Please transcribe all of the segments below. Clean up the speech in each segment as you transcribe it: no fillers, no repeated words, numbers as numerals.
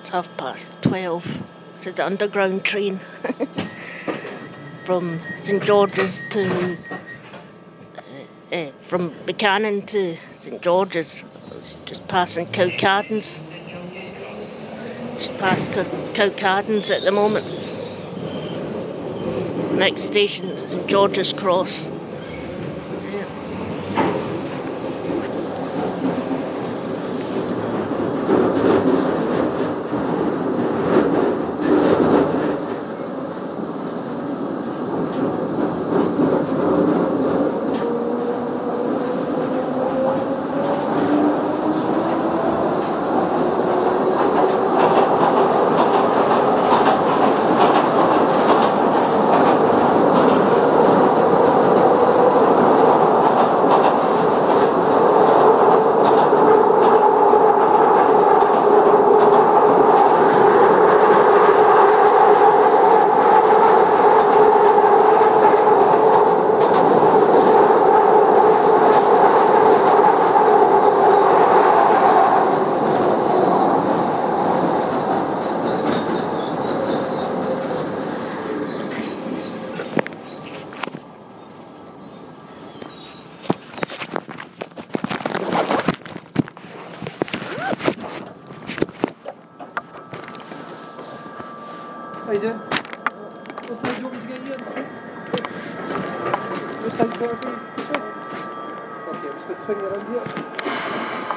It's 12:30. It's the underground train from St George's to from Buchanan to St George's. It's just passing Cowcardens. Just past Cowcardens at the moment. Next station, St George's Cross. How you doing? What side do you want me to get you in? Which side do you want to be? This way? Okay, I'm just going to swing it around here.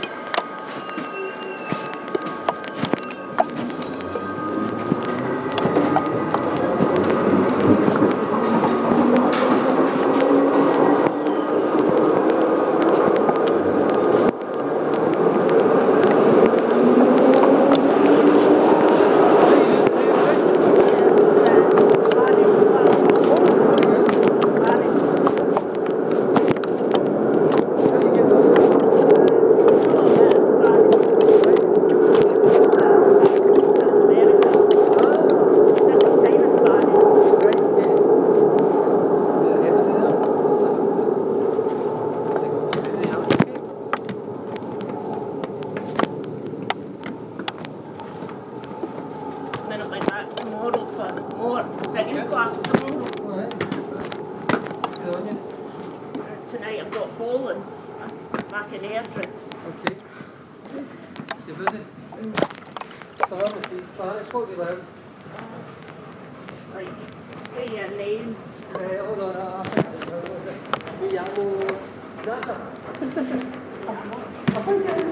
Tonight I've got bowling back in Airdrie. Okay. Stay busy. So that was the Spanish. What we learned? Like, say your name. Hold on, I think it's me llamo Nasa. I think